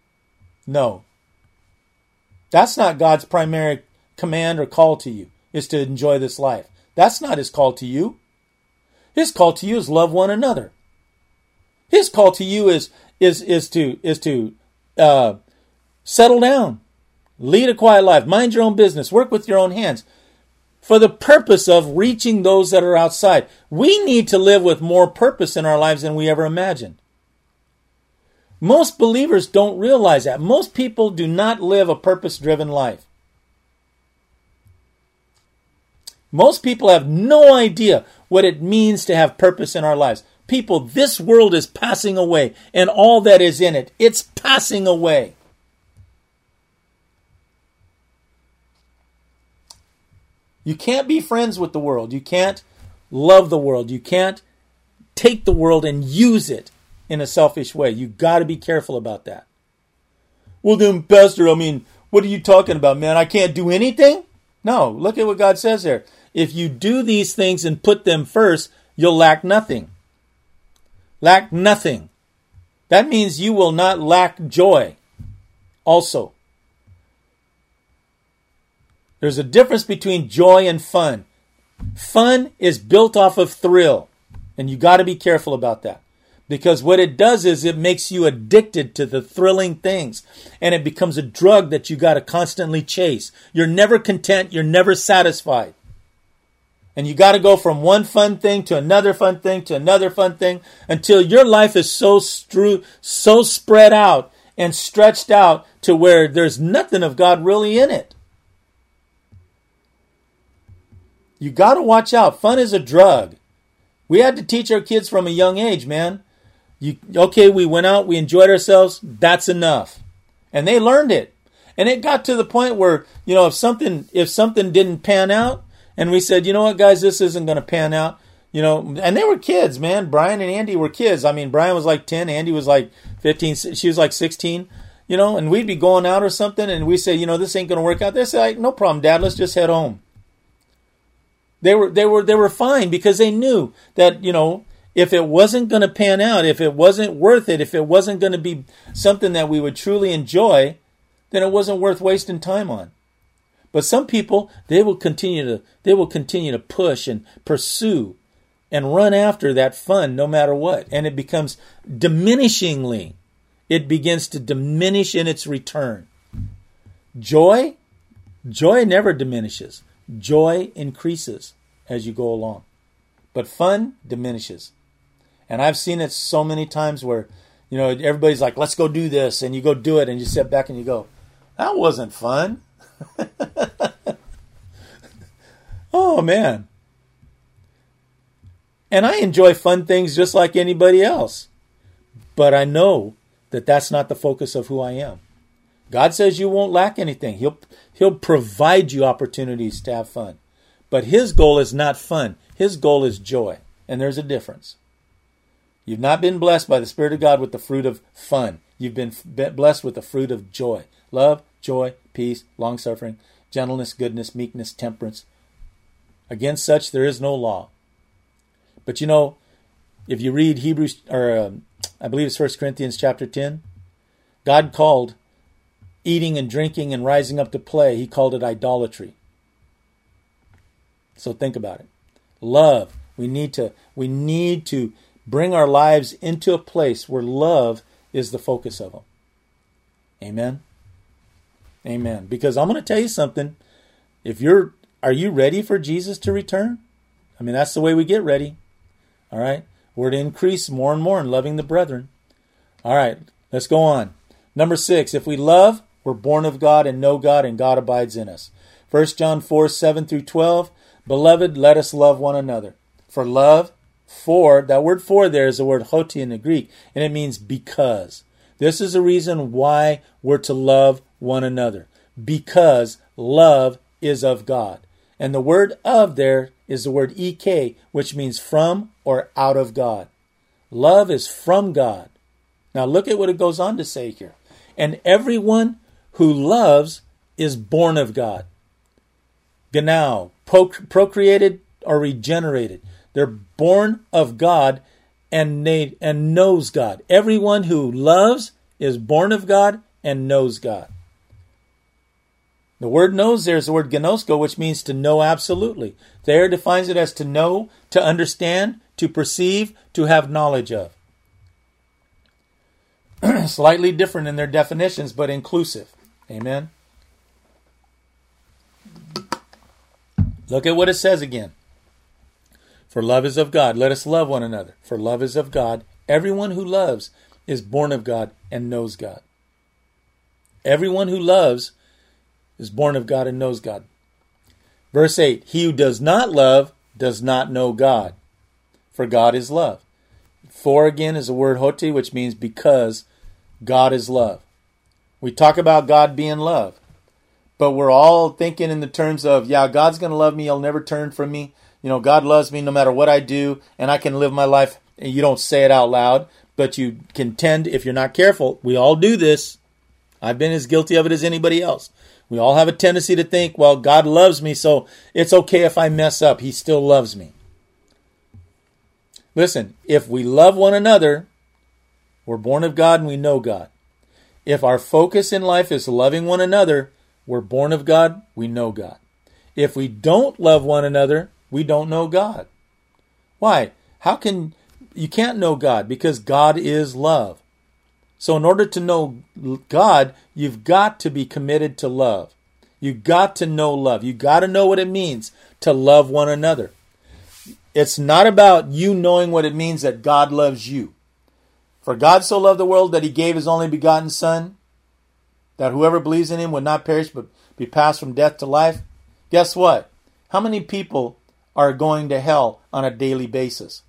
That's not God's primary command or call to you, is to enjoy this life. That's not his call to you. His call to you is love one another. His call to you is to settle down, lead a quiet life, mind your own business, work with your own hands, for the purpose of reaching those that are outside. We need to live with more purpose in our lives than we ever imagined. Most believers don't realize that. Most people do not live a purpose-driven life. Most people have no idea what it means to have purpose in our lives. People, this world is passing away, and all that is in it, it's passing away. You can't be friends with the world. You can't love the world. You can't take the world and use it in a selfish way. You got to be careful about that. Well then, Pastor, what are you talking about, man? I can't do anything? No, look at what God says there. If you do these things and put them first, you'll lack nothing. Lack nothing. That means you will not lack joy also. There's a difference between joy and fun. Fun is built off of thrill, and you got to be careful about that. Because what it does is it makes you addicted to the thrilling things, and it becomes a drug that you got to constantly chase. You're never content. You're never satisfied. And you got to go from one fun thing to another fun thing to another fun thing until your life is so spread out and stretched out to where there's nothing of God really in it. You got to watch out. Fun is a drug. We had to teach our kids from a young age, man. We went out, we enjoyed ourselves, that's enough. And they learned it. And it got to the point where, if something didn't pan out, and we said, you know what, guys, this isn't going to pan out, and they were kids, man. Brian and Andy were kids. Brian was like 10, Andy was like 15, she was like 16, and we'd be going out or something, and we say, this ain't going to work out. They say, no problem, Dad, let's just head home. They were fine because they knew that, if it wasn't going to pan out, if it wasn't worth it, if it wasn't going to be something that we would truly enjoy, then it wasn't worth wasting time on. But some people, they will continue to push and pursue and run after that fun no matter what. And it becomes diminishingly. It begins to diminish in its return. Joy never diminishes. Joy increases as you go along. But fun diminishes. And I've seen it so many times where, everybody's like, let's go do this. And you go do it and you sit back and you go, that wasn't fun. Oh, man. And I enjoy fun things just like anybody else. But I know that that's not the focus of who I am. God says you won't lack anything. He'll provide you opportunities to have fun. But his goal is not fun. His goal is joy. And there's a difference. You've not been blessed by the Spirit of God with the fruit of fun. You've been blessed with the fruit of joy. Love, joy, peace, long-suffering, gentleness, goodness, meekness, temperance. Against such there is no law. But if you read Hebrews, or I believe it's 1 Corinthians chapter 10, God called eating and drinking and rising up to play, he called it idolatry. So think about it. Love. We need to bring our lives into a place where love is the focus of them. Amen. Amen. Because I'm going to tell you something. Are you ready for Jesus to return? I mean, that's the way we get ready. All right. We're to increase more and more in loving the brethren. All right. Let's go on. Number 6. If we love, we're born of God and know God, and God abides in us. 1 John 4, 7 through 12. Beloved, let us love one another. That word for there is the word hoti in the Greek, and it means because. This is the reason why we're to love one another. Because love is of God. And the word of there is the word ek, which means from or out of God. Love is from God. Now look at what it goes on to say here. And everyone who loves is born of God. Genau, procreated or regenerated. They're born of God and knows God. Everyone who loves is born of God and knows God. The word knows there is the word gnosko, which means to know absolutely. There defines it as to know, to understand, to perceive, to have knowledge of. Slightly different in their definitions, but inclusive. Amen. Look at what it says again. For love is of God. Let us love one another. For love is of God. Everyone who loves is born of God and knows God. Everyone who loves is born of God and knows God. Verse 8. He who does not love does not know God. For God is love. For again is the word hoti, which means because God is love. We talk about God being love. But we're all thinking in the terms of, God's going to love me. He'll never turn from me. God loves me no matter what I do, and I can live my life. And you don't say it out loud, but you can tend, if you're not careful. We all do this. I've been as guilty of it as anybody else. We all have a tendency to think, God loves me, so it's okay if I mess up. He still loves me. Listen, if we love one another, we're born of God and we know God. If our focus in life is loving one another, we're born of God, we know God. If we don't love one another, we don't know God. Why? You can't know God because God is love. So in order to know God, you've got to be committed to love. You've got to know love. You've got to know what it means to love one another. It's not about you knowing what it means that God loves you. For God so loved the world that he gave his only begotten Son, that whoever believes in him would not perish but be passed from death to life. Guess what? How many people are going to hell on a daily basis?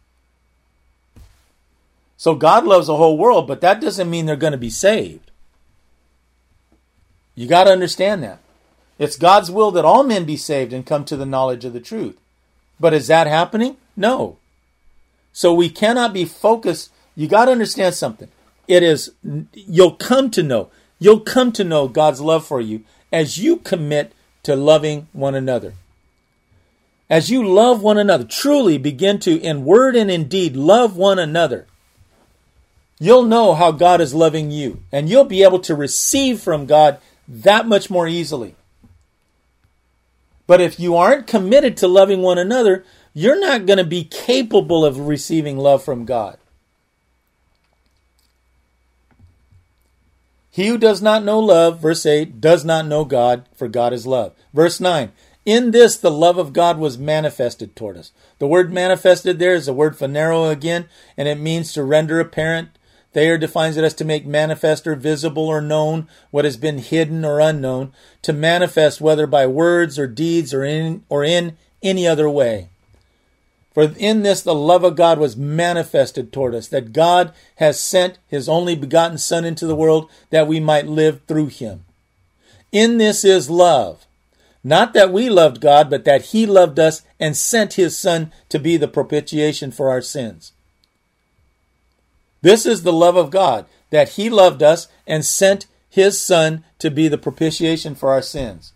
So God loves the whole world, but that doesn't mean they're going to be saved. You got to understand that. It's God's will that all men be saved and come to the knowledge of the truth. But is that happening? No. So we cannot be focused. You got to understand something. You'll come to know God's love for you as you commit to loving one another. As you love one another, truly begin to, in word and in deed, love one another. You'll know how God is loving you, and you'll be able to receive from God that much more easily. But if you aren't committed to loving one another, you're not going to be capable of receiving love from God. He who does not know love, verse 8, does not know God, for God is love. Verse 9, In this, the love of God was manifested toward us. The word manifested there is the word phanero again, and it means to render apparent. Thayer defines it as to make manifest or visible or known what has been hidden or unknown, to manifest whether by words or deeds or in any other way. For in this the love of God was manifested toward us, that God has sent his only begotten Son into the world that we might live through him. In this is love. Not that we loved God, but that he loved us and sent his Son to be the propitiation for our sins. This is the love of God, that he loved us and sent his Son to be the propitiation for our sins.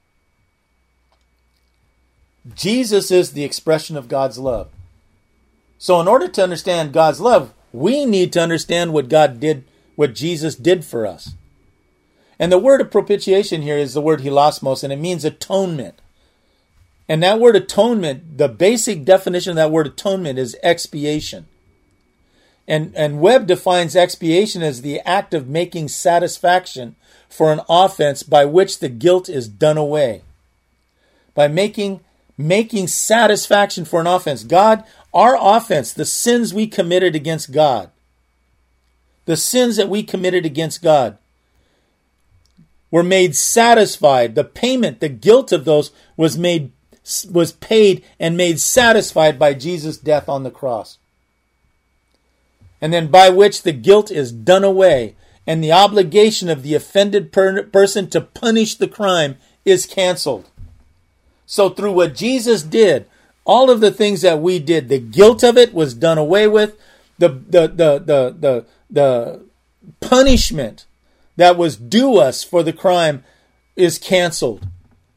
Jesus is the expression of God's love. So in order to understand God's love, we need to understand what God did, what Jesus did for us. And the word of propitiation here is the word hilasmos, and it means atonement. And that word atonement, the basic definition of that word atonement is expiation. And Webb defines expiation as the act of making satisfaction for an offense by which the guilt is done away. By making satisfaction for an offense. God, our offense, the sins we committed against God, the sins that we committed against God were made satisfied. The payment, the guilt of those was paid and made satisfied by Jesus' death on the cross. And then by which the guilt is done away, and the obligation of the offended person to punish the crime is canceled. So through what Jesus did, all of the things that we did, the guilt of it was done away with. The punishment that was due us for the crime is canceled.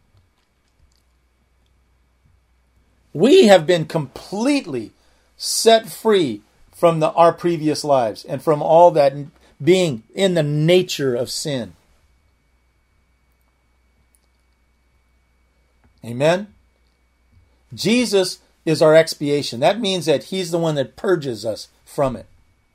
We have been completely set free from our previous lives and from all that being in the nature of sin. Amen? Jesus is our expiation. That means that he's the one that purges us from it.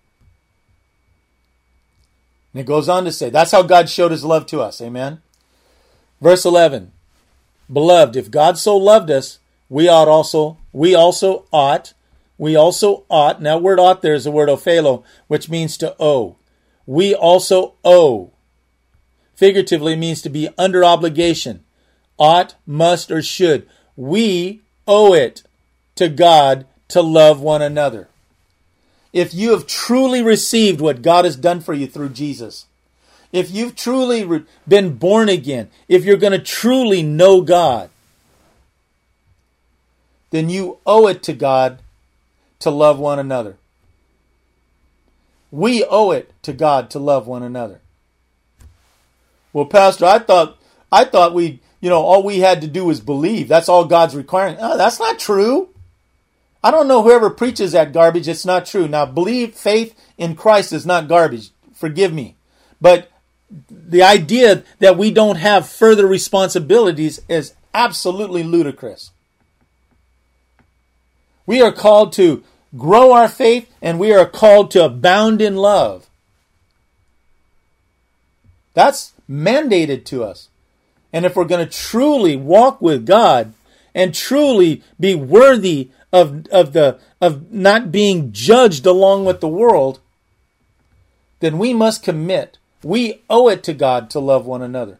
And it goes on to say, that's how God showed his love to us. Amen? Verse 11. Beloved, if God so loved us, we also ought, and that word ought there is the word ophelo, which means to owe. We also owe. Figuratively, it means to be under obligation. Ought, must, or should. We owe it to God to love one another. If you have truly received what God has done for you through Jesus, if you've truly been born again, if you're going to truly know God, then you owe it to God to love one another. We owe it to God to love one another. Well, Pastor, I thought we, all we had to do was believe. That's all God's requiring. Oh, that's not true. I don't know whoever preaches that garbage. It's not true. Now, faith in Christ is not garbage. Forgive me. But the idea that we don't have further responsibilities is absolutely ludicrous. We are called to grow our faith, and we are called to abound in love. That's mandated to us. And if we're going to truly walk with God and truly be worthy of not being judged along with the world, then we must commit. We owe it to God to love one another.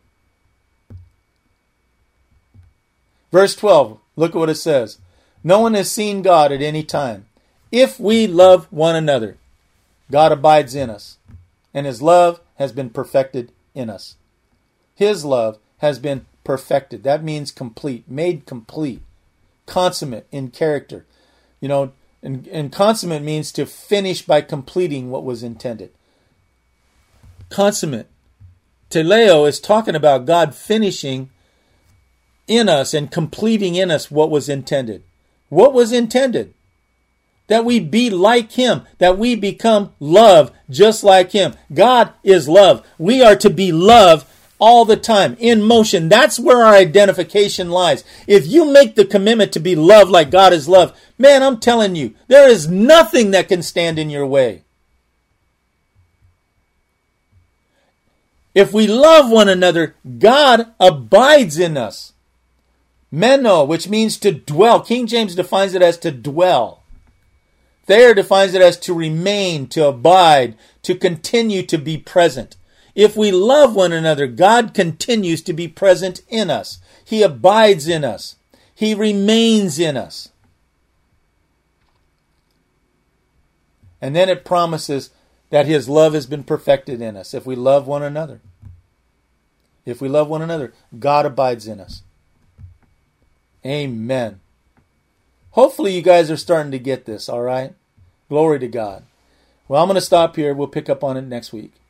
Verse 12, look at what it says. No one has seen God at any time. If we love one another, God abides in us, and his love has been perfected in us. His love has been perfected. That means complete, made complete, consummate in character. And consummate means to finish by completing what was intended. Consummate. Teleo is talking about God finishing in us and completing in us what was intended. What was intended? That we be like him, that we become love just like him. God is love. We are to be love all the time, in motion. That's where our identification lies. If you make the commitment to be love like God is love, man, I'm telling you, there is nothing that can stand in your way. If we love one another, God abides in us. Meno, which means to dwell. King James defines it as to dwell. Thayer defines it as to remain, to abide, to continue to be present. If we love one another, God continues to be present in us. He abides in us. He remains in us. And then it promises that his love has been perfected in us if we love one another. If we love one another, God abides in us. Amen. Hopefully you guys are starting to get this, all right? Glory to God. Well, I'm going to stop here. We'll pick up on it next week.